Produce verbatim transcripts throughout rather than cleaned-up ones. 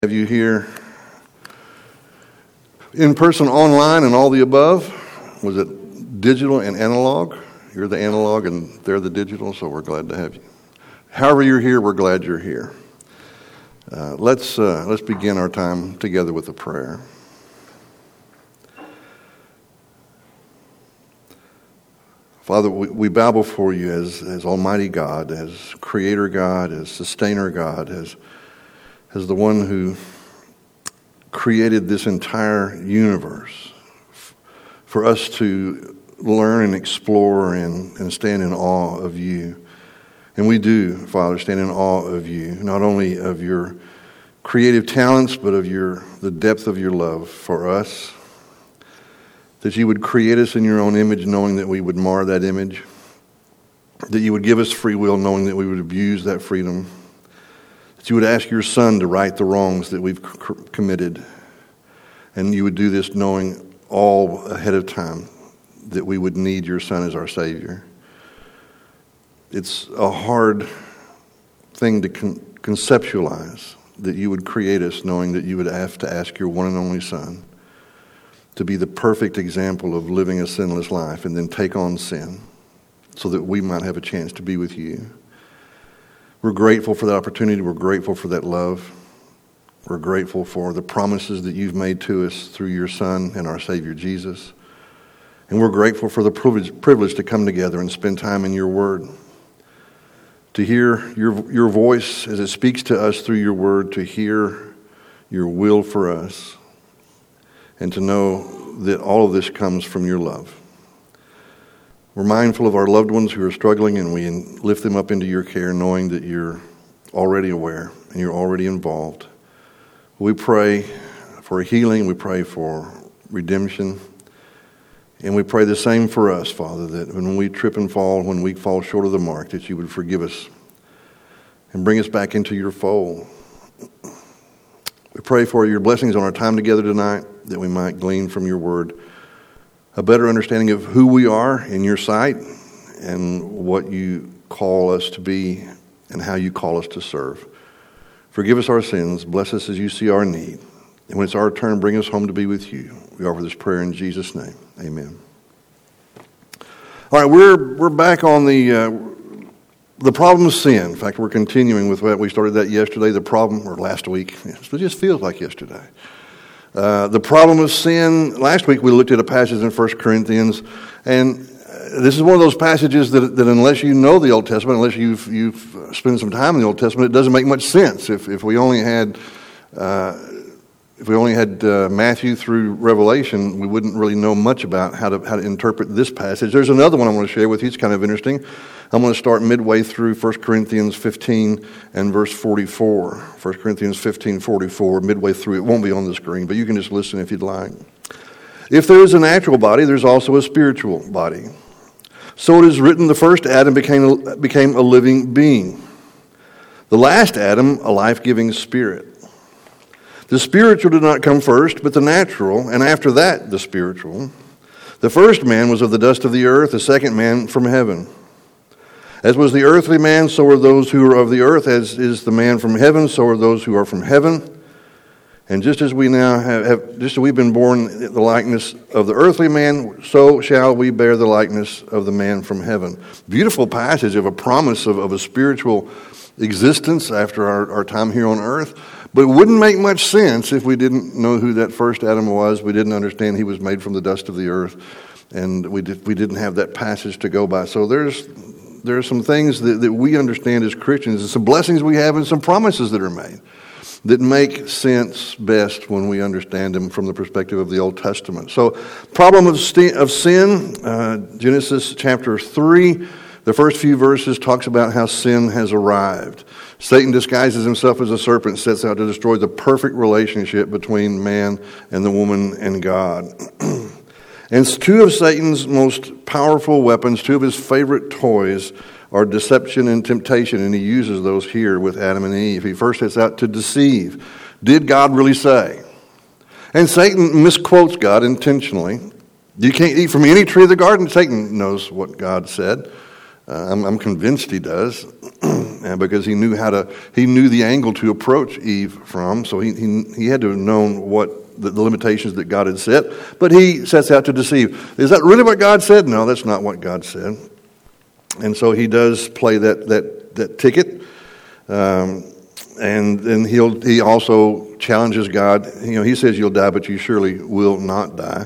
Have you here in person, online, and all the above? Was it digital and analog? You're the analog and they're the digital, so we're glad to have you. However you're here, we're glad you're here. Uh, let's uh, let's begin our time together with a prayer. Father, we, we bow before you as, as Almighty God, as Creator God, as Sustainer God, as as the one who created this entire universe f- for us to learn and explore and, and stand in awe of you. And we do, Father, stand in awe of you, not only of your creative talents, but of your the depth of your love for us, that you would create us in your own image, knowing that we would mar that image, that you would give us free will, knowing that we would abuse that freedom, that you would ask your Son to right the wrongs that we've c- committed. And you would do this knowing all ahead of time that we would need your Son as our Savior. It's a hard thing to con- conceptualize that you would create us knowing that you would have to ask your one and only Son to be the perfect example of living a sinless life and then take on sin so that we might have a chance to be with you. We're grateful for that opportunity. We're grateful for that love. We're grateful for the promises that you've made to us through your Son and our Savior Jesus. And we're grateful for the privilege, privilege to come together and spend time in your word, to hear your, your voice as it speaks to us through your word, to hear your will for us, and to know that all of this comes from your love. We're mindful of our loved ones who are struggling, and we lift them up into your care, knowing that you're already aware and you're already involved. We pray for healing. We pray for redemption. And we pray the same for us, Father, that when we trip and fall, when we fall short of the mark, that you would forgive us and bring us back into your fold. We pray for your blessings on our time together tonight, that we might glean from your word a better understanding of who we are in your sight and what you call us to be and how you call us to serve. Forgive us our sins. Bless us as you see our need. And when it's our turn, bring us home to be with you. We offer this prayer in Jesus' name. Amen. All right, we're we're back on the uh, the problem of sin. In fact, we're continuing with that. We started that yesterday, the problem, or last week. It just feels like yesterday. Uh, the problem of sin. Last week we looked at a passage in First Corinthians, and this is one of those passages that, that unless you know the Old Testament, unless you've you've spent some time in the Old Testament, it doesn't make much sense. If if we only had uh, if we only had uh, Matthew through Revelation, we wouldn't really know much about how to how to interpret this passage. There's another one I want to share with you. It's kind of interesting. I'm going to start midway through First Corinthians fifteen and verse forty-four. First Corinthians fifteen, forty-four, midway through. It won't be on the screen, but you can just listen if you'd like. If there is a natural body, there's also a spiritual body. So it is written, the first Adam became a, became a living being. The last Adam, a life-giving spirit. The spiritual did not come first, but the natural, and after that, the spiritual. The first man was of the dust of the earth, the second man from heaven. As was the earthly man, so are those who are of the earth. As is the man from heaven, so are those who are from heaven. And just as we now have, have just as we've been born in the likeness of the earthly man, so shall we bear the likeness of the man from heaven. Beautiful passage of a promise of, of a spiritual existence after our, our time here on earth. But it wouldn't make much sense if we didn't know who that first Adam was. We didn't understand he was made from the dust of the earth. And we did, we didn't have that passage to go by. So there's there are some things that, that we understand as Christians, and some blessings we have and some promises that are made that make sense best when we understand them from the perspective of the Old Testament. So, problem of, st- of sin, uh, Genesis chapter three, the first few verses talks about how sin has arrived. Satan disguises himself as a serpent, sets out to destroy the perfect relationship between man and the woman and God. And two of Satan's most powerful weapons, two of his favorite toys, are deception and temptation, and he uses those here with Adam and Eve. He first sets out to deceive. Did God really say? And Satan misquotes God intentionally. You can't eat from any tree of the garden. Satan knows what God said. Uh, I'm, I'm convinced he does, and because he knew how to, he knew the angle to approach Eve from, so he he, he had to have known what the, the limitations that God had set, but he sets out to deceive. Is that really what God said? No, that's not what God said. And so he does play that that that ticket, um, and then he'll he also challenges God. You know, he says you'll die, but you surely will not die.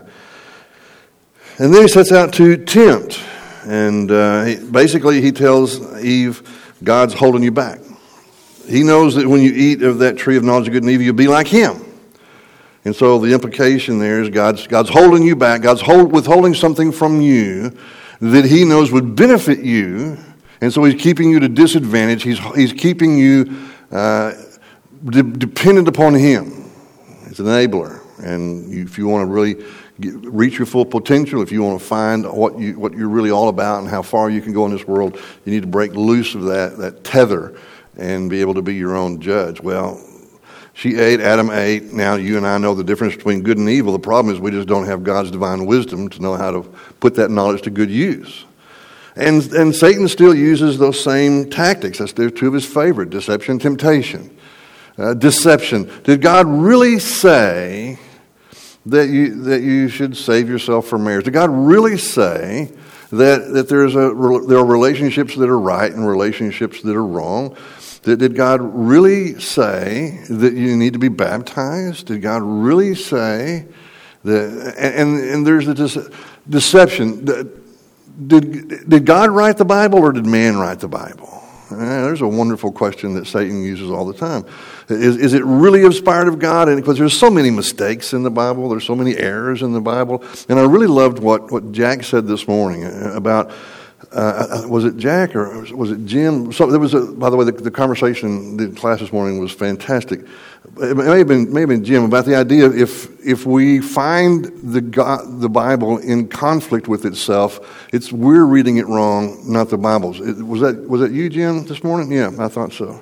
And then he sets out to tempt, and uh, he, basically he tells Eve, God's holding you back. He knows that when you eat of that tree of knowledge of good and evil, you'll be like him. And so the implication there is God's God's holding you back. God's hold, withholding something from you that he knows would benefit you, and so he's keeping you to disadvantage. He's he's keeping you uh, de- dependent upon him. He's an enabler, and you, if you want to really get, reach your full potential, if you want to find what you what you're really all about and how far you can go in this world, you need to break loose of that that tether and be able to be your own judge. Well, she ate, Adam ate. Now you and I know the difference between good and evil. The problem is we just don't have God's divine wisdom to know how to put that knowledge to good use. And and Satan still uses those same tactics. That's they're two of his favorite: deception, temptation. Uh, deception. Did God really say that you that you should save yourself from marriage? Did God really say that that there's a there are relationships that are right and relationships that are wrong? Did God really say that you need to be baptized? Did God really say that? And, and there's the deception. Did, did God write the Bible or did man write the Bible? There's a wonderful question that Satan uses all the time. Is, is it really inspired of God? And because there's so many mistakes in the Bible, there's so many errors in the Bible. And I really loved what, what Jack said this morning about. Uh, was it Jack or was it Jim? So there was, a, by the way, the, the conversation in class this morning was fantastic. It may have been, may have been Jim about the idea of if if we find the God, the Bible in conflict with itself, it's we're reading it wrong, not the Bible's. It, was that was that you, Jim, this morning? Yeah, I thought so.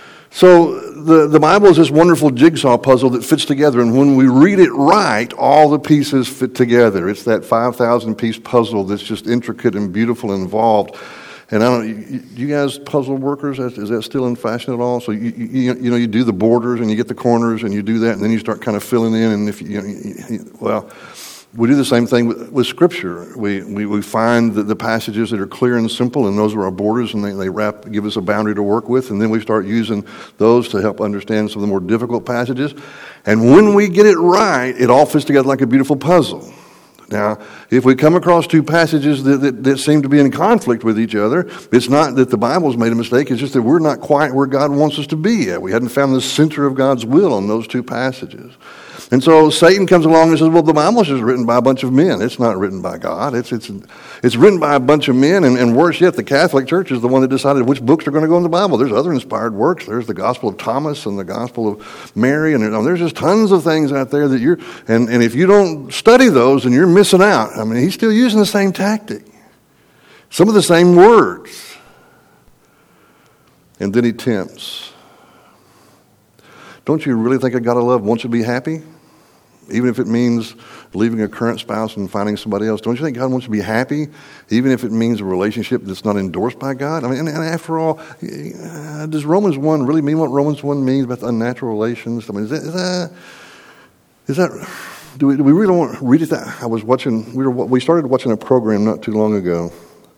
So the, the Bible is this wonderful jigsaw puzzle that fits together, and when we read it right, all the pieces fit together. It's that five thousand piece puzzle that's just intricate and beautiful and involved. And I don't, you, you guys puzzle workers, is that still in fashion at all? So you, you you know you do the borders and you get the corners and you do that, and then you start kind of filling in. And if you, you, know, you well. We do the same thing with, with Scripture. We, we we find the, the passages that are clear and simple, and those are our borders, and they, they wrap, give us a boundary to work with, and then we start using those to help understand some of the more difficult passages. And when we get it right, it all fits together like a beautiful puzzle. Now, if we come across two passages that, that, that seem to be in conflict with each other, it's not that the Bible's made a mistake, it's just that we're not quite where God wants us to be yet. We hadn't found the center of God's will on those two passages. And so Satan comes along and says, well, the Bible's just written by a bunch of men. It's not written by God. It's it's it's written by a bunch of men, and, and worse yet, the Catholic Church is the one that decided which books are going to go in the Bible. There's other inspired works. There's the Gospel of Thomas and the Gospel of Mary, and there's just tons of things out there that you're, and, and if you don't study those, then you're missing out. I mean, he's still using the same tactic, some of the same words. And then he tempts. Don't you really think a God of love wants you to be happy? Even if it means leaving a current spouse and finding somebody else. Don't you think God wants you to be happy? Even if it means a relationship that's not endorsed by God? I mean, and, and after all, uh, does Romans one really mean what Romans one means about the unnatural relations? I mean, is that, is that, is that do, we, do we really want to read it? That I was watching, we, were, we started watching a program not too long ago,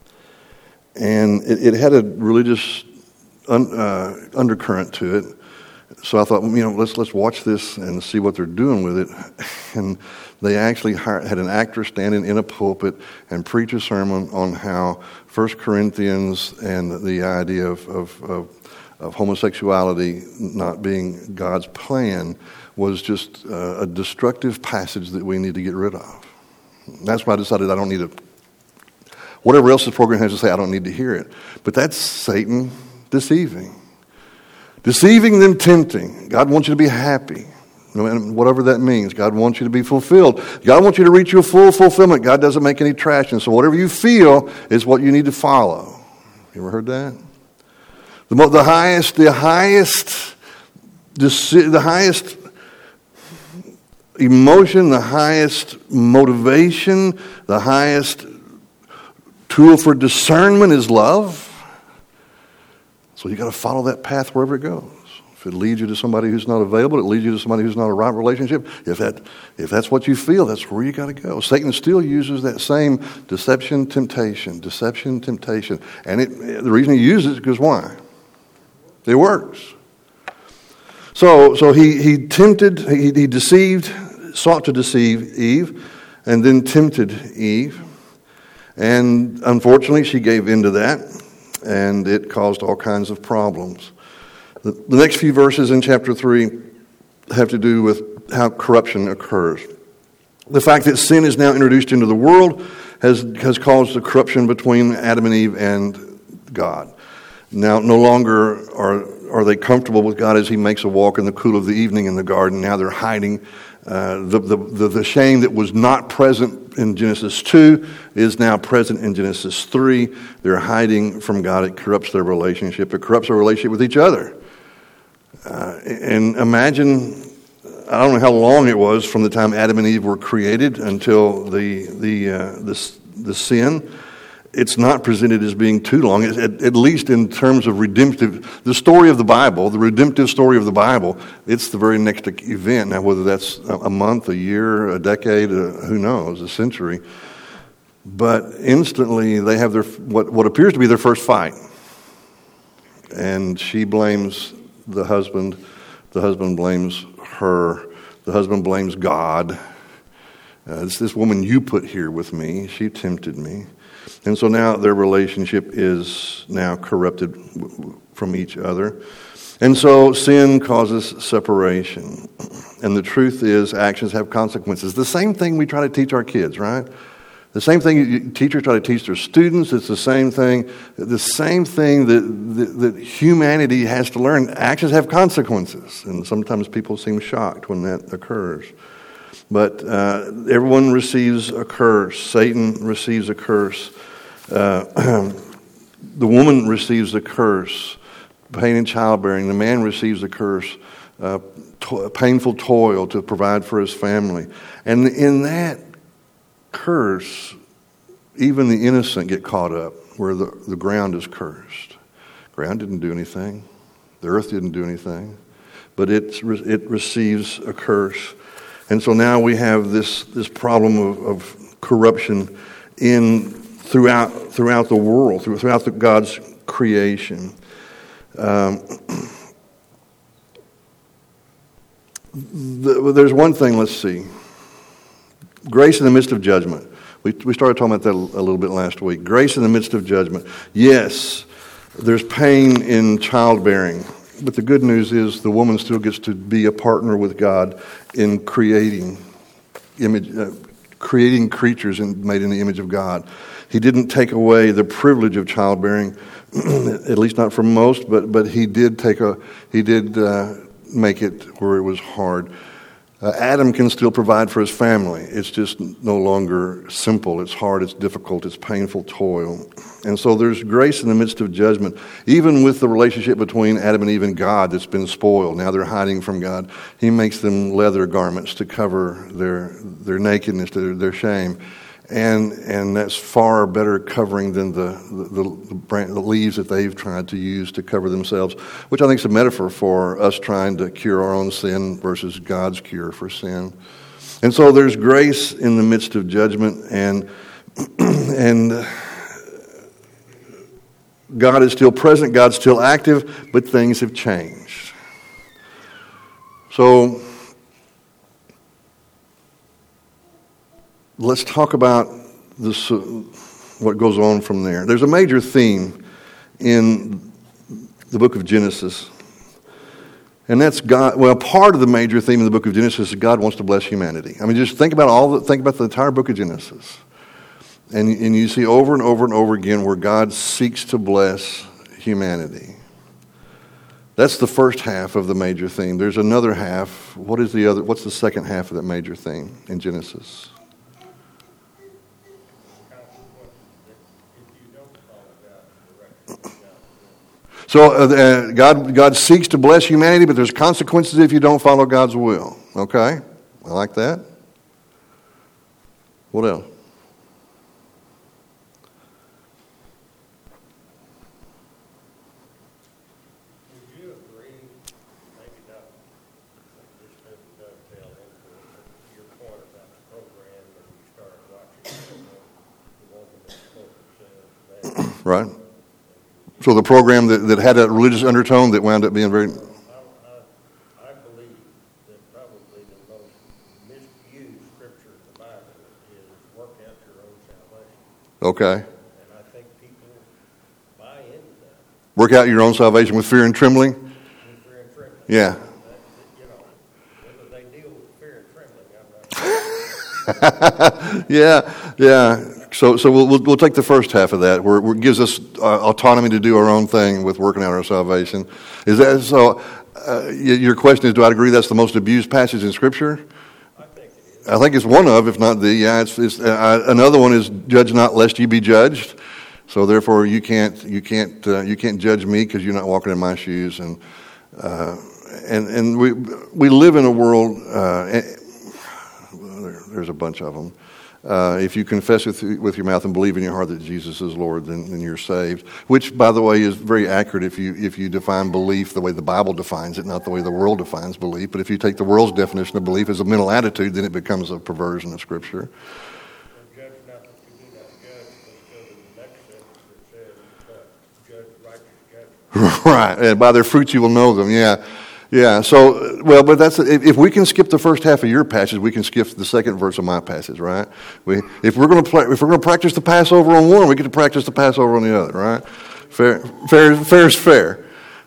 and it, it had a religious un, uh, undercurrent to it. So I thought, you know, let's let's watch this and see what they're doing with it. And they actually hired, had an actor standing in a pulpit and preach a sermon on how First Corinthians and the idea of, of, of, of homosexuality not being God's plan was just uh, a destructive passage that we need to get rid of. That's why I decided I don't need to, whatever else this program has to say, I don't need to hear it. But that's Satan deceiving. Deceiving them, tempting. God wants you to be happy, whatever that means. God wants you to be fulfilled. God wants you to reach your full fulfillment. God doesn't make any trash. And so whatever you feel is what you need to follow. You ever heard that? The, the highest, the highest, the highest emotion, the highest motivation, the highest tool for discernment is love. So you got to follow that path wherever it goes. If it leads you to somebody who's not available, it leads you to somebody who's not a right relationship. If that, if that's what you feel, that's where you got to go. Satan still uses that same deception, temptation, deception, temptation. And it, the reason he uses it is because why? It works. So, so he, he tempted, he, he deceived, sought to deceive Eve, and then tempted Eve. And unfortunately, she gave in to that, and it caused all kinds of problems. The, the next few verses in chapter three have to do with how corruption occurs. The fact that sin is now introduced into the world has, has caused the corruption between Adam and Eve and God. Now, no longer are, are they comfortable with God as he makes a walk in the cool of the evening in the garden. Now they're hiding. Uh, the, the, the, the shame that was not present in Genesis two is now present in Genesis three. They're hiding from God. It corrupts their relationship. It corrupts their relationship with each other. Uh, and imagine, I don't know how long it was from the time Adam and Eve were created until the the uh, the, the sin. It's not presented as being too long, at, at least in terms of redemptive. The story of the Bible, the redemptive story of the Bible, it's the very next event. Now, whether that's a month, a year, a decade, uh, who knows, a century. But instantly, they have their what, what appears to be their first fight. And she blames the husband. The husband blames her. The husband blames God. Uh, it's this woman you put here with me. She tempted me. And so now their relationship is now corrupted from each other. And so sin causes separation. And the truth is actions have consequences. The same thing we try to teach our kids, right? The same thing teachers try to teach their students. It's the same thing. The same thing that, that, that humanity has to learn. Actions have consequences. And sometimes people seem shocked when that occurs. But uh, everyone receives a curse. Satan receives a curse. Uh, the woman receives a curse. Pain in childbearing. The man receives a curse. Uh, to- painful toil to provide for his family. And in that curse, even the innocent get caught up where the, the ground is cursed. Ground didn't do anything. The earth didn't do anything. But it, it receives a curse. And so now we have this, this problem of, of corruption in throughout throughout the world, throughout the, God's creation. Um, the, there's one thing, let's see. Grace in the midst of judgment. We, we started talking about that a little bit last week. Grace in the midst of judgment. Yes, there's pain in childbearing. But the good news is the woman still gets to be a partner with God in creating image, uh, creating creatures in, made in the image of God. He didn't take away the privilege of childbearing, at least not for most, but but he did take a he did uh, make it where it was hard. Uh, Adam can still provide for his family. It's just no longer simple. It's hard, it's difficult, it's painful toil. And so there's grace in the midst of judgment. Even with the relationship between Adam and Eve and God that's been spoiled. Now they're hiding from God. He makes them leather garments to cover their their nakedness, their, their shame. And and that's far better covering than the the, the, brand, the leaves that they've tried to use to cover themselves, which I think is a metaphor for us trying to cure our own sin versus God's cure for sin. And so there's grace in the midst of judgment, and and God is still present, God's still active, but things have changed. So let's talk about this, uh, what goes on from there. There's a major theme in the book of Genesis. And that's God. Well, part of the major theme in the book of Genesis is God wants to bless humanity. I mean, just think about all the, think about the entire book of Genesis. And, and you see over and over and over again where God seeks to bless humanity. That's the first half of the major theme. There's another half. What is the other? What's the second half of that major theme in Genesis? So uh, God, God seeks to bless humanity, but there's consequences if you don't follow God's will. Okay? I like that. What else? right? So the program that, that had a religious undertone that wound up being very... I, I, I believe that probably the most misused scripture in the Bible is work out your own salvation. Okay. And I think people buy into that. Work out your own salvation with fear and trembling? With fear and trembling. Yeah. That, you know, whether they deal with fear and trembling, I'm not sure. yeah, yeah. So, so we'll, we'll we'll take the first half of that, where, where it gives us uh, autonomy to do our own thing with working out our salvation. Is that so? Uh, your question is, do I agree that's the most abused passage in Scripture? I think it is. I think it's one of, if not the. Yeah, it's, it's uh, another one is judge not lest you be judged. So therefore, you can't you can't uh, you can't judge me because you're not walking in my shoes. And uh, and and we we live in a world. Uh, well, there, there's a bunch of them. Uh, if you confess with, with your mouth and believe in your heart that Jesus is Lord, then, then you're saved. Which, by the way, is very accurate if you if you define belief the way the Bible defines it, not the way the world defines belief. But if you take the world's definition of belief as a mental attitude, then it becomes a perversion of Scripture. Judge not that you be not judged. Let's go to the next sentence that says, uh, judge righteous judgment. Right, and by their fruits you will know them. Yeah. Yeah, so, well, but that's, if, if we can skip the first half of your passage, we can skip the second verse of my passage, right? We, if we're going to play, if we're going to practice the Passover on one, we get to practice the Passover on the other, right? Fair, fair, fair is fair.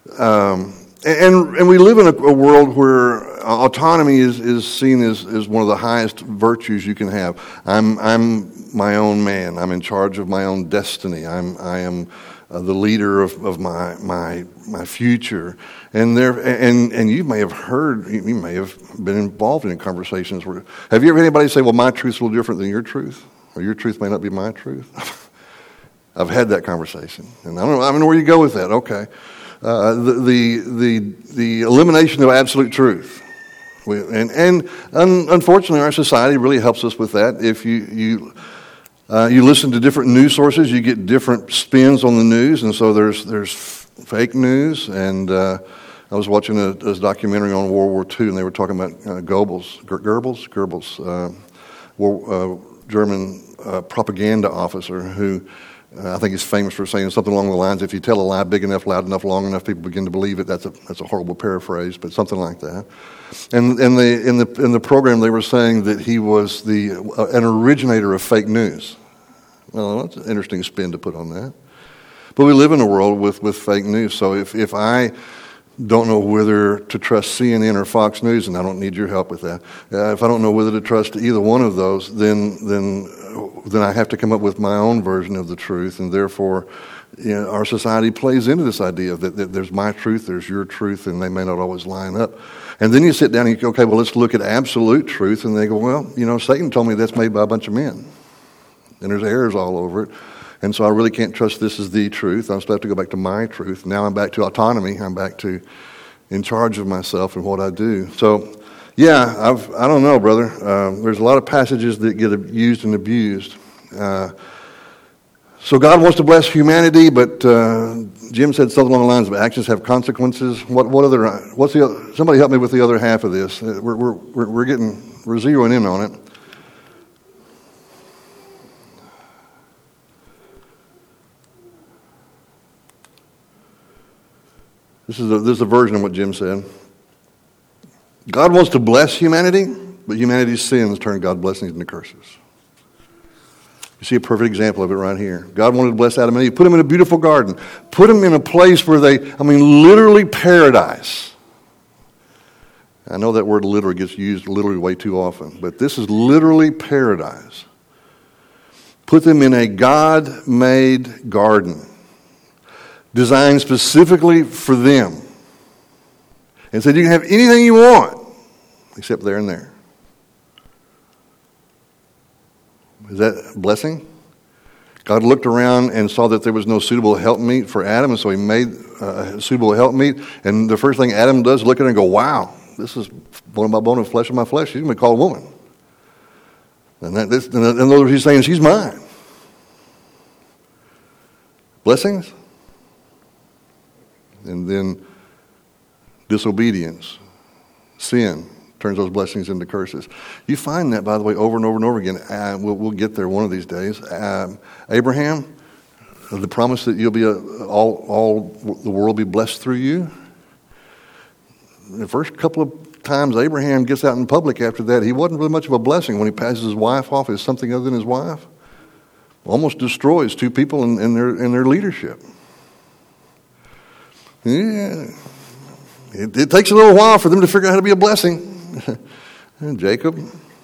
Um, and, and we live in a, a world where autonomy is, is seen as, as one of the highest virtues you can have. I'm, I'm my own man. I'm in charge of my own destiny. I'm, I am uh, the leader of, of my, my, my future. And there, and and you may have heard, you may have been involved in conversations where, have you ever had anybody say, well, my truth's a little different than your truth? Or your truth may not be my truth? I've had that conversation. And I don't know, I don't know where you go with that. Okay. Uh, the, the, the, the elimination of absolute truth. We, and and un, unfortunately, our society really helps us with that. If you, you, uh, you listen to different news sources, you get different spins on the news. And so there's, there's fake news and, uh, I was watching a, a documentary on World War Two, and they were talking about uh, Goebbels, Goebbels, Goebbels, uh, war, uh, German uh, propaganda officer who uh, I think is famous for saying something along the lines: "If you tell a lie big enough, loud enough, long enough, people begin to believe it." That's a that's a horrible paraphrase, but something like that. And and the in the in the program they were saying that he was the uh, an originator of fake news. Well, that's an interesting spin to put on that. But we live in a world with, with fake news, so if if I don't know whether to trust C N N or Fox News, and I don't need your help with that. Uh, if I don't know whether to trust either one of those, then then then I have to come up with my own version of the truth, and therefore, you know, our society plays into this idea that, that there's my truth, there's your truth, and they may not always line up. And then you sit down and you go, okay, well, let's look at absolute truth, and they go, well, you know, Satan told me that's made by a bunch of men, and there's errors all over it. And so I really can't trust this as the truth. I still have to go back to my truth. Now I'm back to autonomy. I'm back to in charge of myself and what I do. So, yeah, I've, I don't know, brother. Um, there's a lot of passages that get used and abused. Uh, so God wants to bless humanity, but uh, Jim said something along the lines of actions have consequences. What, what other? What's the? Other, somebody help me with the other half of this. We're we're we're, we're getting we're zeroing in on it. This is, a, this is a version of what Jim said. God wants to bless humanity, but humanity's sins turn God's blessings into curses. You see a perfect example of it right here. God wanted to bless Adam and Eve, put them in a beautiful garden, put them in a place where they, I mean, literally paradise. I know that word literally gets used literally way too often, but this is literally paradise. Put them in a God-made garden, designed specifically for them, and said you can have anything you want except there and there. Is that a blessing? God looked around and saw that there was no suitable helpmeet for Adam, and so he made uh, a suitable helpmeet. And the first thing Adam does is look at her and go, wow, this is bone of my bone and flesh of my flesh. She's going to be called a woman. And that, this, in other words, he's saying, she's mine. Blessings? And then disobedience, sin, turns those blessings into curses. You find that, by the way, over and over and over again. Uh, we'll, we'll get there one of these days. Um, Abraham, the promise that you'll be a, all all the world will be blessed through you. The first couple of times Abraham gets out in public after that, he wasn't really much of a blessing when he passes his wife off as something other than his wife. Almost destroys two people in, in their in their leadership. Yeah, it, it takes a little while for them to figure out how to be a blessing. And Jacob,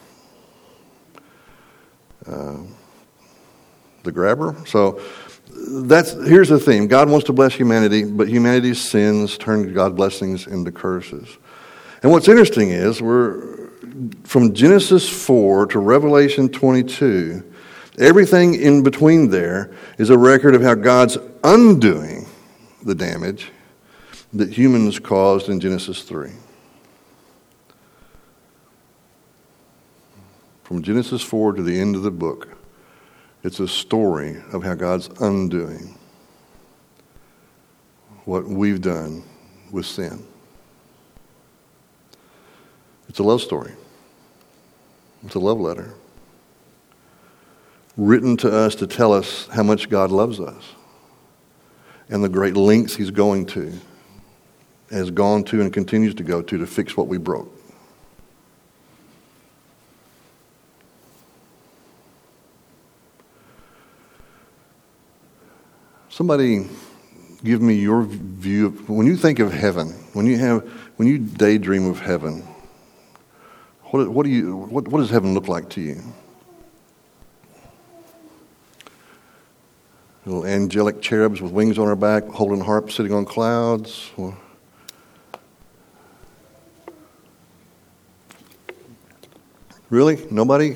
uh, the grabber. So that's here's the theme. God wants to bless humanity, but humanity's sins turn God's blessings into curses. And what's interesting is we're from Genesis four to Revelation twenty-two. Everything in between there is a record of how God's undoing the damage that humans caused in Genesis three. From Genesis four to the end of the book, it's a story of how God's undoing what we've done with sin. It's a love story. It's a love letter written to us to tell us how much God loves us and the great lengths he's going to, has gone to and continues to go to to fix what we broke. Somebody give me your view of, when you think of heaven, when you have, when you daydream of heaven, what, what do you, what, what does heaven look like to you? Little angelic cherubs with wings on our back, holding harps, sitting on clouds. Or really? Nobody?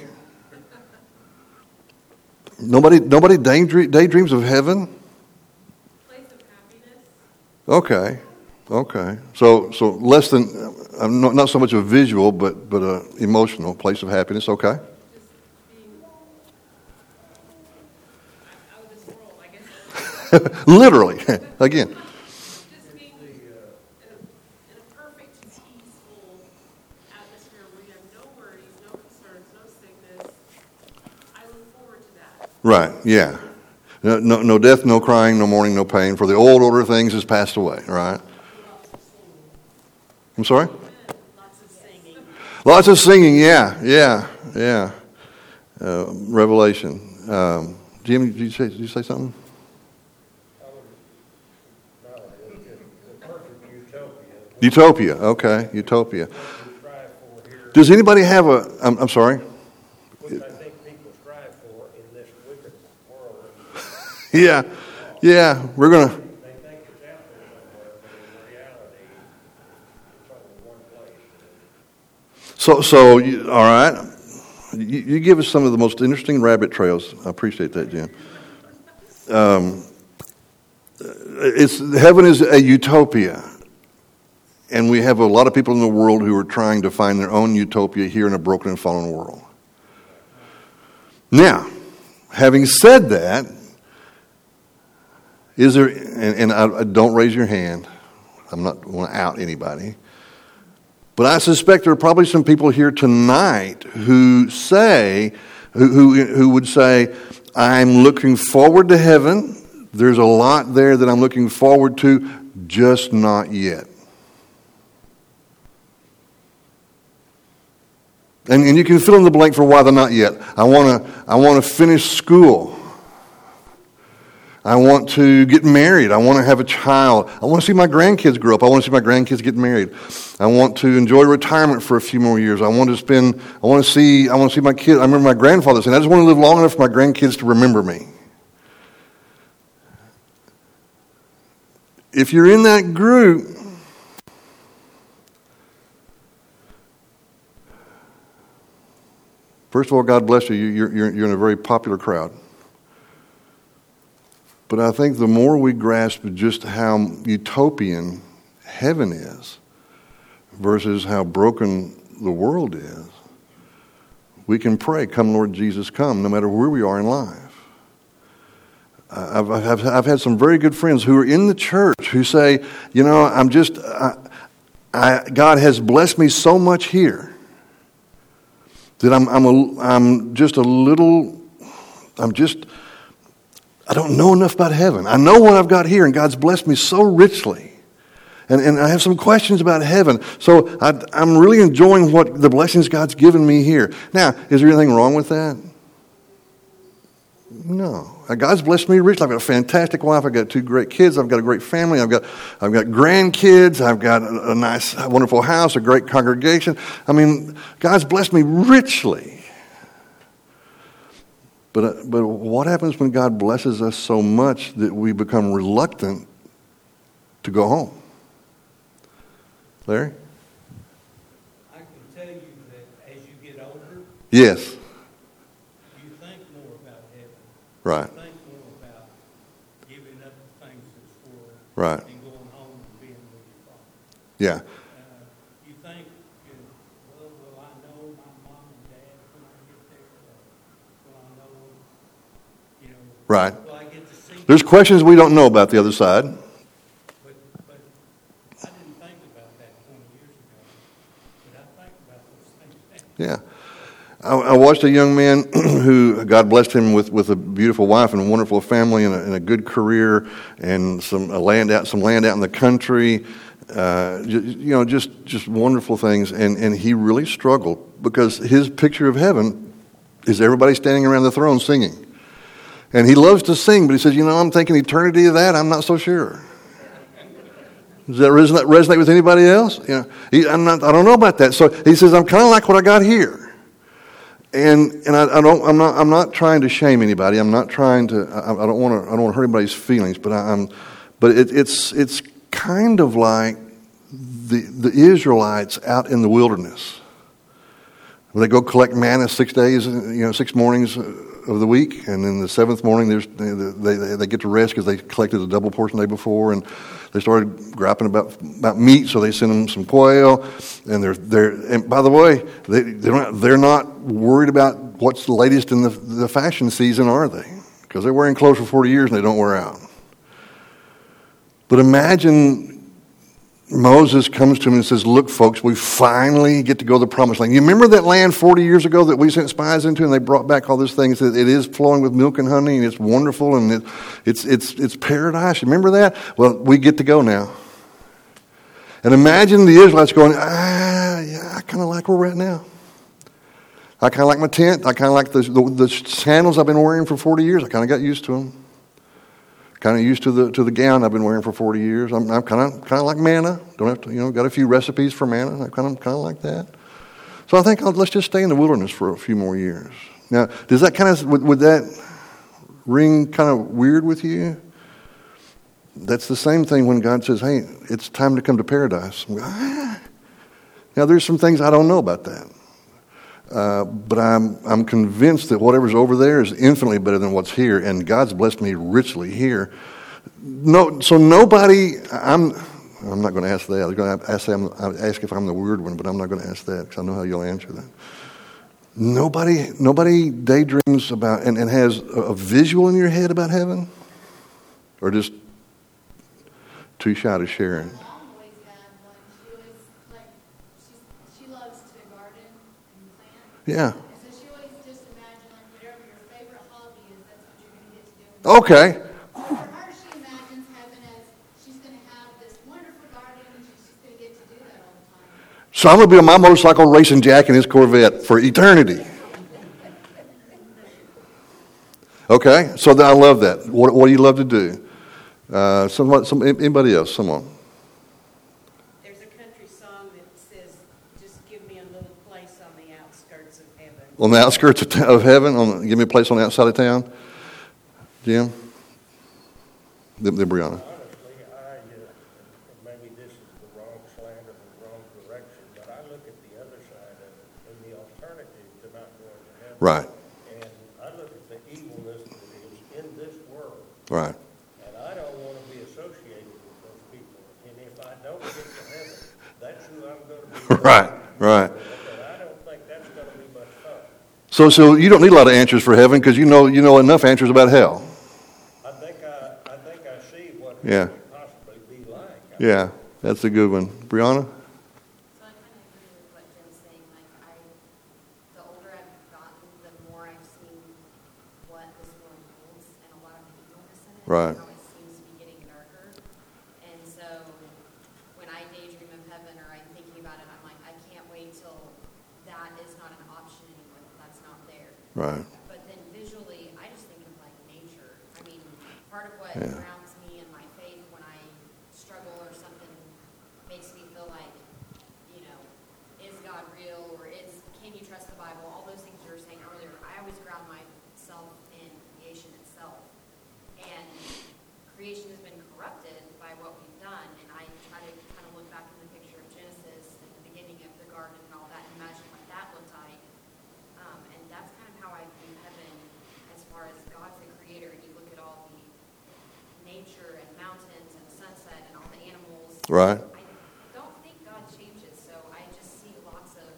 Nobody? Nobody daydream, daydreams of heaven? Place of happiness. Okay, okay. So, so less than uh, not, not so much a visual, but but a emotional place of happiness. Okay. Literally, again. Just being in a, in a perfect, peaceful atmosphere where you have no worries, no concerns, no sickness. I look forward to that. Right, yeah. No, no, no death, no crying, no mourning, no pain, for the old order of things has passed away, right? I'm sorry? Lots of singing. Lots of singing, yeah, yeah, yeah. Uh, Revelation. Um, Jim, did you say, did you say something? Utopia, okay, utopia. Does anybody have a, I'm, I'm sorry? Which I think people strive for in this wicked world. Yeah, yeah, we're going to. They think it's out there somewhere, but in reality, it's only one place. So, so you, all right. You, you give us some of the most interesting rabbit trails. I appreciate that, Jim. Um, it's heaven is a utopia. And we have a lot of people in the world who are trying to find their own utopia here in a broken and fallen world. Now, having said that, is there, and, and I, I don't raise your hand, I'm not going to out anybody, but I suspect there are probably some people here tonight who say, who, who, who would say, I'm looking forward to heaven, there's a lot there that I'm looking forward to, just not yet. And, and you can fill in the blank for why they're not yet. I want to I want to finish school. I want to get married. I want to have a child. I want to see my grandkids grow up. I want to see my grandkids get married. I want to enjoy retirement for a few more years. I want to spend I want to see I want to see my kids. I remember my grandfather saying, I just want to live long enough for my grandkids to remember me. If you're in that group, first of all, God bless you. You're, you're, you're in a very popular crowd. But I think the more we grasp just how utopian heaven is versus how broken the world is, we can pray, come Lord Jesus, come, no matter where we are in life. I've, I've, I've had some very good friends who are in the church who say, you know, I'm just, I, I, God has blessed me so much here that I'm I'm a, I'm just a little I'm just I don't know enough about heaven. I know what I've got here, and God's blessed me so richly. And, and I have some questions about heaven. So I, I'm really enjoying what the blessings God's given me here. Now, is there anything wrong with that? No. God's blessed me richly. I've got a fantastic wife. I've got two great kids. I've got a great family. I've got I've got grandkids. I've got a, a nice, wonderful house, a great congregation. I mean, God's blessed me richly. But uh, but what happens when God blesses us so much that we become reluctant to go home? Larry? I can tell you that as you get older, Yes. you think more about heaven. Right. You think more about giving up the things of this world. Right. And going home and being with your Father. Yeah. Uh, you think, you know, well, will I know my mom and dad when I get there? Or will I know, you know, Right. will I get to see There's questions we don't know about the other side. But, but I didn't think about that twenty years ago. But I think about those things now. Yeah. I, I watched a young man who, God blessed him with, with a beautiful wife and a wonderful family and a, and a good career and some a land out some land out in the country, uh, you, you know, just just wonderful things. And, and he really struggled because his picture of heaven is everybody standing around the throne singing. And he loves to sing, but he says, you know, I'm thinking eternity of that, I'm not so sure. Does that resonate, resonate with anybody else? You know, he, I'm not, I don't know about that. So he says, I'm kind of like what I got here. And and I, I don't I'm not I'm not trying to shame anybody. I'm not trying to I, I don't want to I don't want to hurt anybody's feelings. But I, I'm but it, it's it's kind of like the the Israelites out in the wilderness. They go collect manna six days, you know, six mornings of the week, and then the seventh morning there's, they, they they get to rest because they collected a double portion the day before, and they started griping about about meat, so they sent them some quail, and they're they're and by the way, they they're not they're not worried about what's the latest in the the fashion season, are they? Because they're wearing clothes for forty years and they don't wear out. But imagine Moses comes to him and says, look, folks, we finally get to go to the promised land. You remember that land forty years ago that we sent spies into, and they brought back all these things that it is flowing with milk and honey, and it's wonderful, and it, it's it's it's paradise. You remember that? Well, we get to go now. And imagine the Israelites going, ah, yeah, I kind of like where we're at now. I kind of like my tent. I kind of like the, the the sandals I've been wearing for forty years. I kind of got used to them. Kind of used to the to the gown I've been wearing for forty years. I'm, I'm kind of kind of like manna. Don't have to, you know, got a few recipes for manna. I kind of kind of like that. So I think I'll, let's just stay in the wilderness for a few more years. Now, does that kind of would, would that ring kind of weird with you? That's the same thing when God says, "Hey, it's time to come to paradise." Ah. Now, there's some things I don't know about that. Uh, but I'm I'm convinced that whatever's over there is infinitely better than what's here, and God's blessed me richly here. No, so nobody. I'm I'm not going to ask that. I was going to ask, I'm, ask if I'm the weird one, but I'm not going to ask that because I know how you'll answer that. Nobody nobody daydreams about and, and has a, a visual in your head about heaven, or just too shy to share it. Yeah. So she always just imagined, like, whatever your favorite hobby is, that's what you're going to get to do. Okay. So for her, she imagines heaven as she's going to have this wonderful garden, and she's just going to get to do that all the time. So I'm going to be on my motorcycle racing Jack in his Corvette for eternity. Okay, so I love that. What, what do you love to do? Uh, somebody, some, anybody else? Someone. There's a country song that says, just give me a little place on the outskirts of heaven. On the outskirts of, t- of heaven? On, give me a place on the outside of town? Jim? Then, then Brianna. Honestly, I, uh, maybe this is the wrong slant or the wrong direction, but I look at the other side of it and the alternative to not going to heaven. Right, And I look at the evilness that is in this world, right. and I don't want to be associated with those people. And if I don't get to heaven, that's who I'm going to be. Right, right. But I don't think that's going to be much fun. So, so you don't need a lot of answers for heaven because you know you know enough answers about hell. I think I, I think I see what Yeah. it could possibly be like. Yeah, that's a good one. Brianna? So I kind of agree with what Jim's saying. Like, I, the older I've gotten, the more I've seen what this world holds, and a lot of people don't Right. How it seems to be getting darker. And so when I daydream of heaven or I'm thinking about it, I'm like, I can't wait till that is not an option anymore. That's not there. Right. But then visually, I just think of like nature. I mean, part of what Yeah. grounds me in my faith when I struggle or something makes me feel like, you know, is God real or is can you trust the Bible? All those things you were saying earlier. I always ground myself in creation itself, and creation has been corrupted by what we've done. And I try to kind of look back in the picture of Genesis and the beginning of the garden and all that, and imagine what that looked like. Um, and that's kind of how I view heaven, as far as God's the creator, and you look at all the nature and mountains and sunset and all the animals. Right. I don't think God changes, so I just see lots of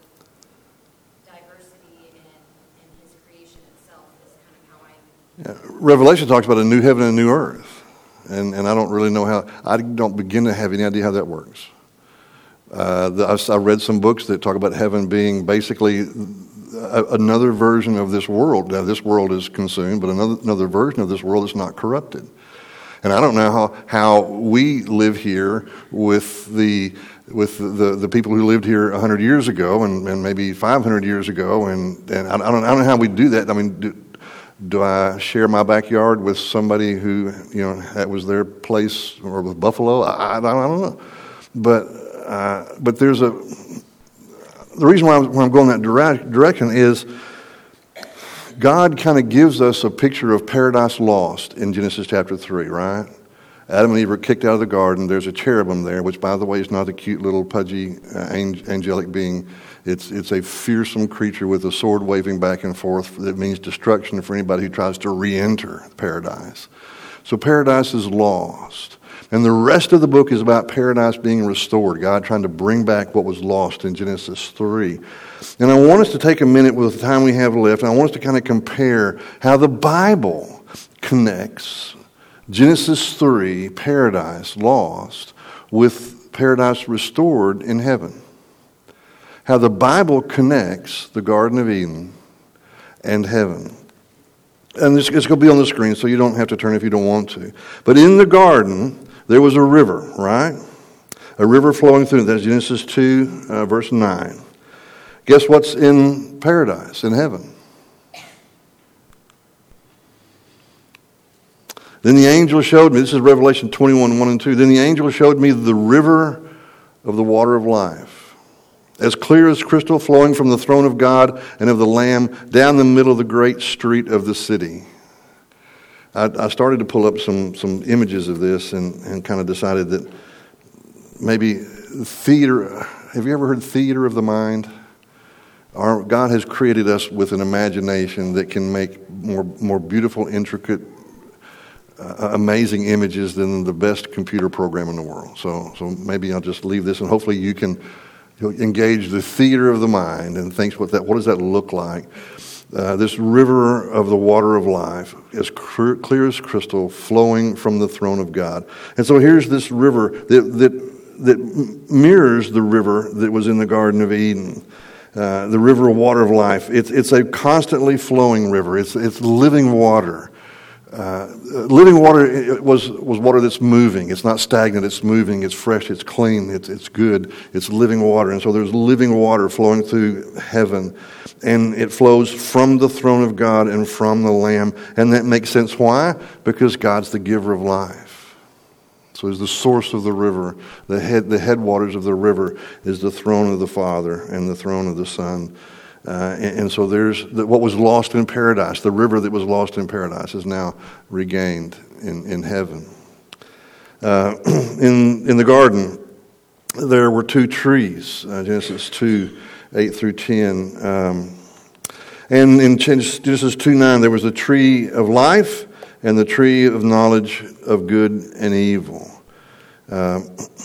diversity in, in his creation itself is kind of how I... Yeah. Revelation talks about a new heaven and a new earth. And and I don't really know how, I don't begin to have any idea how that works. Uh, the, I, I read some books that talk about heaven being basically a, another version of this world. Now, this world is consumed, but another another version of this world is not corrupted. And I don't know how, how we live here with the with the, the people who lived here one hundred years ago and, and maybe five hundred years ago, and, and I, don't, I don't know how we do that. I mean, do, do I share my backyard with somebody who, you know, that was their place, or with Buffalo? I, I, I don't know. But uh, but there's a, the reason why I'm, why I'm going that direct, direction is God kind of gives us a picture of paradise lost in Genesis chapter three, right? Adam and Eve are kicked out of the garden. There's a cherubim there, which, by the way, is not a cute little pudgy uh, angelic being. It's it's a fearsome creature with a sword waving back and forth that means destruction for anybody who tries to re-enter paradise. So paradise is lost. And the rest of the book is about paradise being restored, God trying to bring back what was lost in Genesis three. And I want us to take a minute with the time we have left, and I want us to kind of compare how the Bible connects Genesis three, paradise lost, with paradise restored in heaven. How the Bible connects the Garden of Eden and heaven. And it's, it's going to be on the screen, so you don't have to turn if you don't want to. But in the garden, there was a river, right? A river flowing through. That's Genesis two, uh, verse nine. Guess what's in paradise, in heaven? Then the angel showed me, this is Revelation twenty-one, one and two. Then the angel showed me the river of the water of life, as clear as crystal, flowing from the throne of God and of the Lamb down the middle of the great street of the city. I, I started to pull up some, some images of this and, and kind of decided that maybe theater, have you ever heard theater of the mind? Our, God has created us with an imagination that can make more, more beautiful, intricate, Uh, amazing images than the best computer program in the world. So so maybe I'll just leave this, and hopefully you can you'll engage the theater of the mind and think, what that what does that look like? Uh, this river of the water of life is clear, clear as crystal, flowing from the throne of God. And so here's this river that that, that mirrors the river that was in the Garden of Eden. Uh, the river of water of life. It's it's a constantly flowing river. It's it's living water. Uh, living water was was water that's moving. It's not stagnant. It's moving. It's fresh. It's clean. It's it's good. It's living water. And so there's living water flowing through heaven, and it flows from the throne of God and from the Lamb. And that makes sense. Why? Because God's the giver of life. So He's the source of the river. The head the headwaters of the river is the throne of the Father and the throne of the Son. Uh, and, and so there's the, what was lost in paradise, the river that was lost in paradise is now regained in, in heaven. Uh, in in the garden, there were two trees, uh, Genesis two, eight through ten. Um, and in Genesis two, nine, there was a tree of life and the tree of knowledge of good and evil. Uh,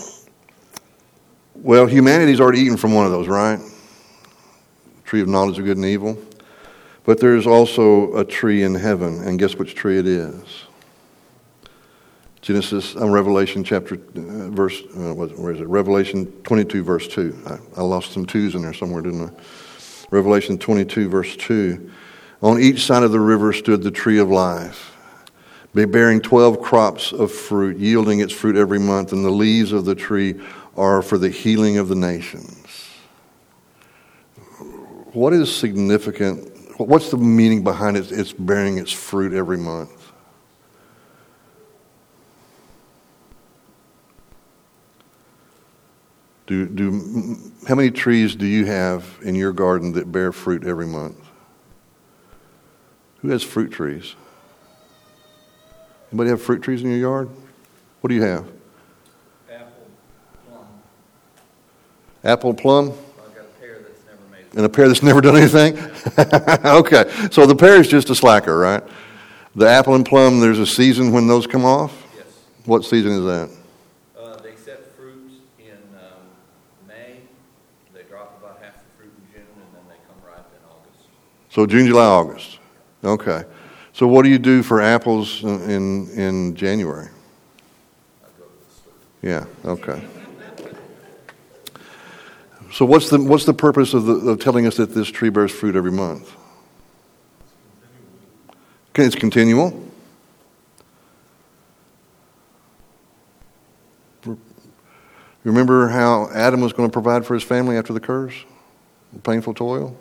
well, humanity's already eaten from one of those, right? Tree of knowledge of good and evil. But there's also a tree in heaven, and guess which tree it is? Genesis, um, Revelation chapter, uh, verse, uh, where is it? Revelation twenty-two, verse two. I, I lost some twos in there somewhere, didn't I? Revelation twenty-two, verse two. On each side of the river stood the tree of life, be bearing twelve crops of fruit, yielding its fruit every month, and the leaves of the tree are for the healing of the nations. What is significant? What's the meaning behind it? It's bearing its fruit every month. Do, do, how many trees do you have in your garden that bear fruit every month? Who has fruit trees? Anybody have fruit trees in your yard? What do you have? Apple, plum. Apple, plum? I've got a pear that's never made it. And a pear that's never done anything? Okay, so the pear is just a slacker, right? The apple and plum, there's a season when those come off? Yes. What season is that? Uh, they set fruit in um, May. They drop about half the fruit in June, and then they come ripe in August. So June, July, August. Okay. So what do you do for apples in in January? I go to the store. Yeah, okay. So what's the what's the purpose of, the, of telling us that this tree bears fruit every month? Okay, it's continual. Remember how Adam was going to provide for his family after the curse? Painful toil.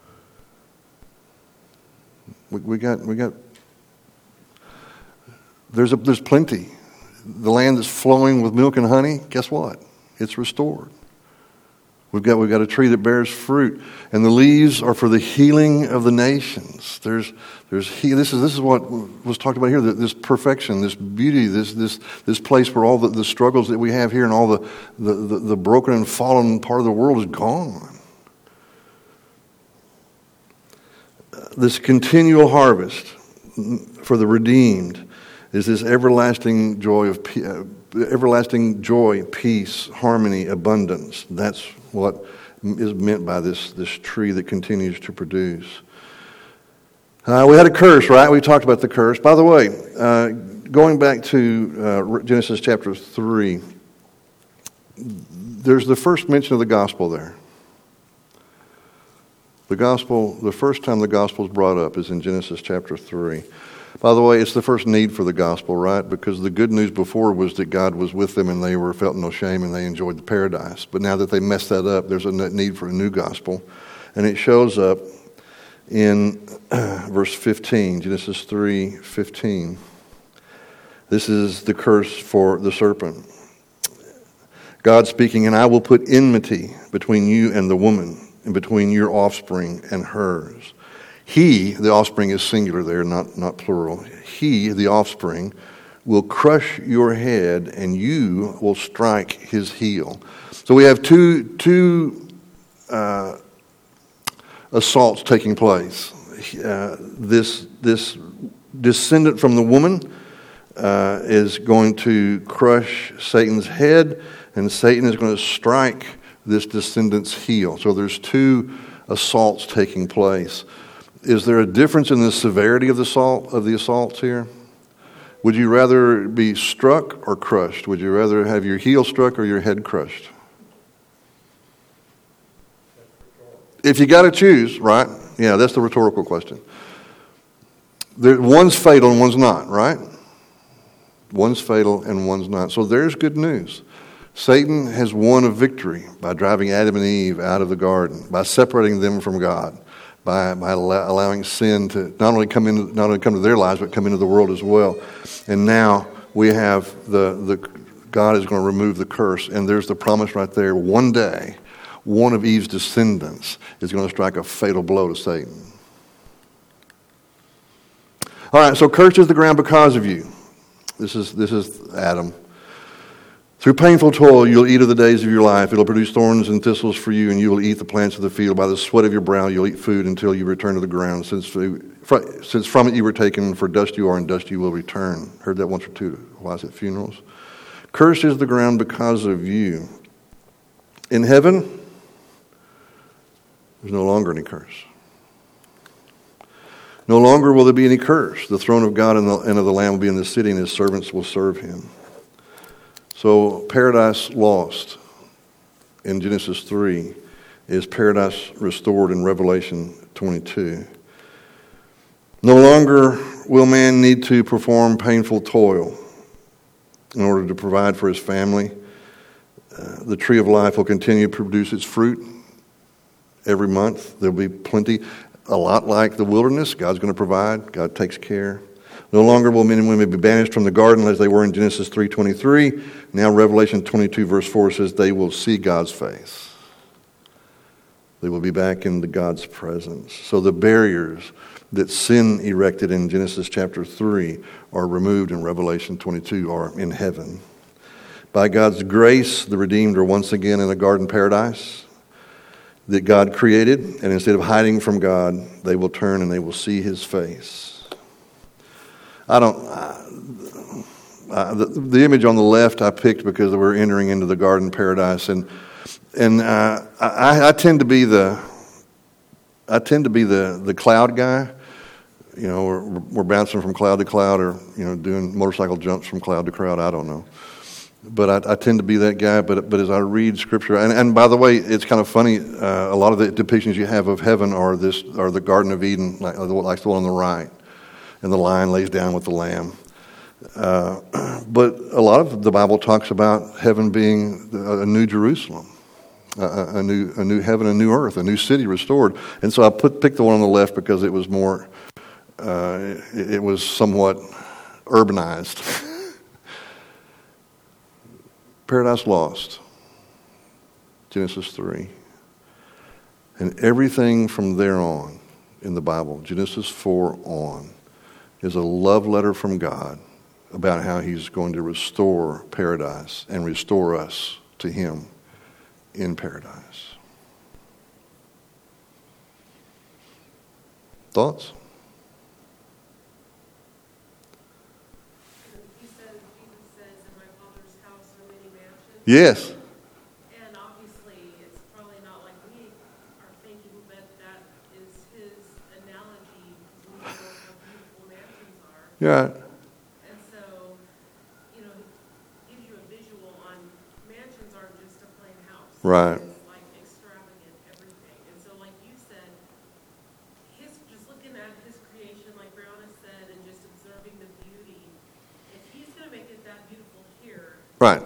We, we got we got. There's a there's plenty. The land is flowing with milk and honey. Guess what? It's restored. We've got we've got a tree that bears fruit, and the leaves are for the healing of the nations. There's there's he, this is this is what was talked about here. This perfection, this beauty, this this this place where all the, the struggles that we have here and all the, the, the, the broken and fallen part of the world is gone. This continual harvest for the redeemed is this everlasting joy of uh, everlasting joy, peace, harmony, abundance. That's what is meant by this, this tree that continues to produce. Uh, we had a curse, right? We talked about the curse. By the way, uh, going back to uh, Genesis chapter three, there's the first mention of the gospel there. The gospel, the first time the gospel is brought up is in Genesis chapter three. By the way, it's the first need for the gospel, right? Because the good news before was that God was with them and they were felt no shame and they enjoyed the paradise. But now that they messed that up, there's a need for a new gospel. And it shows up in uh, verse fifteen, Genesis three fifteen. This is the curse for the serpent. God speaking, and I will put enmity between you and the woman, and between your offspring and hers. He, the offspring is singular there, not, not plural. He, the offspring, will crush your head and you will strike his heel. So we have two, two uh, assaults taking place. Uh, this, this descendant from the woman uh, is going to crush Satan's head, and Satan is going to strike this descendant's heel. So there's two assaults taking place. Is there a difference in the severity of the assault of the assaults here? Would you rather be struck or crushed? Would you rather have your heel struck or your head crushed? If you got to choose, right? Yeah, that's the rhetorical question. There, one's fatal and one's not, right? One's fatal and one's not. So there's good news. Satan has won a victory by driving Adam and Eve out of the garden, by separating them from God. By, by allowing sin to not only come into not only come to their lives, but come into the world as well. And now we have the the God is going to remove the curse, and there's the promise right there. One day, one of Eve's descendants is going to strike a fatal blow to Satan. All right, so cursed is the ground because of you. This is this is Adam. Through painful toil, you'll eat of the days of your life. It'll produce thorns and thistles for you, and you will eat the plants of the field. By the sweat of your brow, you'll eat food until you return to the ground. Since, since from it you were taken, for dust you are, and dust you will return. Heard that once or two. Why is it funerals? Cursed is the ground because of you. In heaven, there's no longer any curse. No longer will there be any curse. The throne of God and, the, and of the Lamb will be in the city, and his servants will serve him. So paradise lost in Genesis three is paradise restored in Revelation twenty-two. No longer will man need to perform painful toil in order to provide for his family? Uh, the tree of life will continue to produce its fruit every month. There'll be plenty. A lot like the wilderness, God's going to provide. God takes care. No longer will men and women be banished from the garden as they were in Genesis three twenty-three. Now Revelation twenty-two verse four says they will see God's face. They will be back in the God's presence. So the barriers that sin erected in Genesis chapter three are removed in Revelation twenty-two, are in heaven. By God's grace, the redeemed are once again in a garden paradise that God created, and instead of hiding from God, they will turn and they will see his face. I don't, uh, uh, the, the image on the left I picked because we're entering into the garden paradise, and and uh, I, I tend to be the, I tend to be the, the cloud guy. You know, we're, we're bouncing from cloud to cloud, or you know, doing motorcycle jumps from cloud to cloud. I don't know. But I, I tend to be that guy. But but as I read Scripture, and, and by the way, it's kind of funny. Uh, a lot of the depictions you have of heaven are this are the Garden of Eden, like, like the one on the right, and the lion lays down with the lamb. Uh, but a lot of the Bible talks about heaven being a, a new Jerusalem, a, a new a new heaven, a new earth, a new city restored. And so I put picked the one on the left because it was more, uh, it, it was somewhat urbanized. Paradise Lost, Genesis three. And everything from there on in the Bible, Genesis four on, is a love letter from God about how he's going to restore paradise and restore us to him in paradise. Thoughts? Yes. And obviously, it's probably not like we are thinking, but that is his analogy. We know how beautiful mansions are. Yeah. And so, you know, it gives you a visual on mansions aren't just a plain house. Right. It's like extravagant everything. And so, like you said, his just looking at his creation, like Brianna said, and just observing the beauty. If he's going to make it that beautiful here, Right.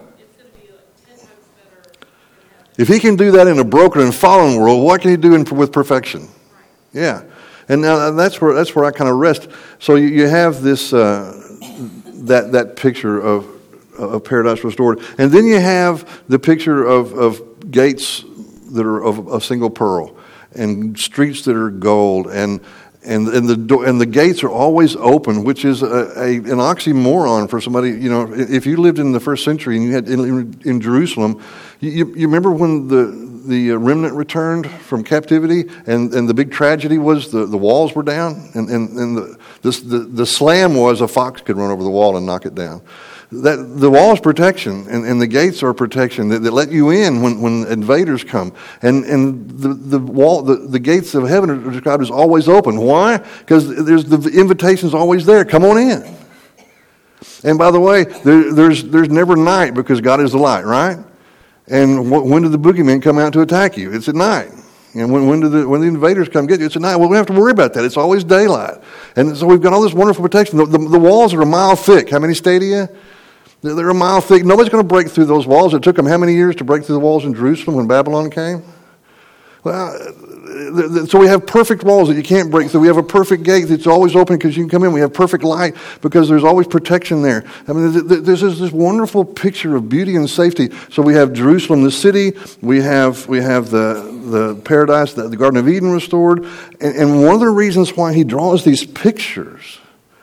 If If he can do that in a broken and fallen world, what can he do in, with perfection? Yeah, and now that's where that's where I kind of rest. So you, you have this uh, that that picture of of paradise restored, and then you have the picture of, of gates that are of a single pearl, and streets that are gold, and and and the door, and the gates are always open, which is a, a an oxymoron for somebody. You know, if you lived in the first century and you had in, in Jerusalem. You, you remember when the, the remnant returned from captivity, and, and the big tragedy was the, the walls were down, and, and, and the, this, the the slam was a fox could run over the wall and knock it down. That the wall is protection, and, and the gates are protection that, that let you in when, when invaders come. And and the, the wall the, the gates of heaven are described as always open. Why? Because there's the invitation's always there. Come on in. And by the way, there, there's there's never night because God is the light, right? And when do the boogeymen come out to attack you? It's at night. And when, when do the when the invaders come get you? It's at night. Well, we don't have to worry about that. It's always daylight. And so we've got all this wonderful protection. The, the, the walls are a mile thick. How many stadia? They're, they're a mile thick. Nobody's going to break through those walls. It took them how many years to break through the walls in Jerusalem when Babylon came? Well, so we have perfect walls that you can't break through. We have a perfect gate that's always open because you can come in. We have perfect light because there's always protection there. I mean, this is this wonderful picture of beauty and safety. So we have Jerusalem, the city. We have we have the the paradise, the, the Garden of Eden restored. And, and one of the reasons why he draws these pictures.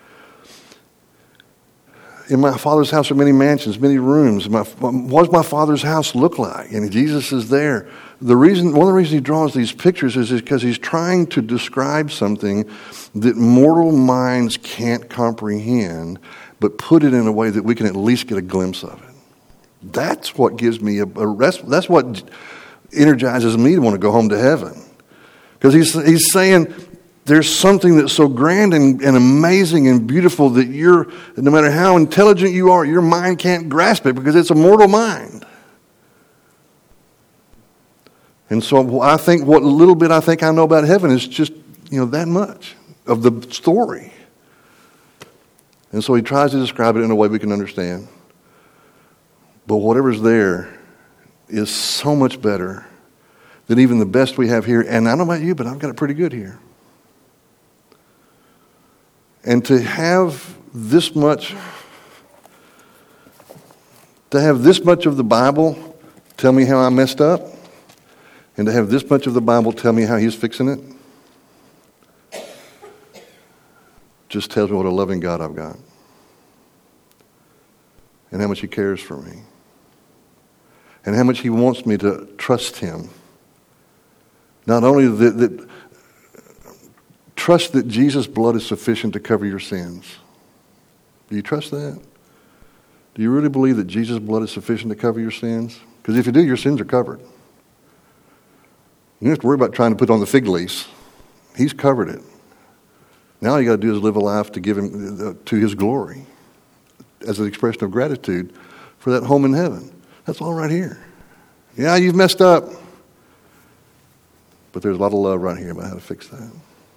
In my Father's house are many mansions, many rooms. My, what does my Father's house look like? And Jesus is there. The reason, one of the reasons he draws these pictures is because he's trying to describe something that mortal minds can't comprehend, but put it in a way that we can at least get a glimpse of it. That's what gives me a, a rest. That's what energizes me to want to go home to heaven. Because he's he's saying there's something that's so grand and, and amazing and beautiful that you're, no matter how intelligent you are, your mind can't grasp it because it's a mortal mind. And so I think what little bit I think I know about heaven is just, you know, that much of the story. And so he tries to describe it in a way we can understand. But whatever's there is so much better than even the best we have here. And I don't know about you, but I've got it pretty good here. And to have this much, to have this much of the Bible tell me how I messed up, and to have this much of the Bible tell me how he's fixing it, just tells me what a loving God I've got. And how much he cares for me. And how much he wants me to trust him. Not only that, that trust that Jesus' blood is sufficient to cover your sins. Do you trust that? Do you really believe that Jesus' blood is sufficient to cover your sins? Because if you do, your sins are covered. You don't have to worry about trying to put on the fig leaves. He's covered it. Now all you got to do is live a life to give him to his glory as an expression of gratitude for that home in heaven. That's all right here. Yeah, you've messed up. But there's a lot of love right here about how to fix that.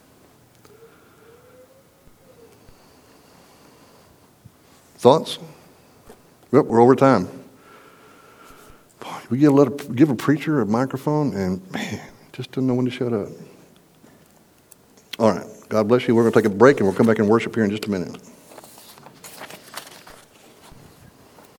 Thoughts? Yep, we're over time. Boy, we give a, let a, give a preacher a microphone and, man, just doesn't know when to shut up. All right. God bless you. We're going to take a break and we'll come back and worship here in just a minute.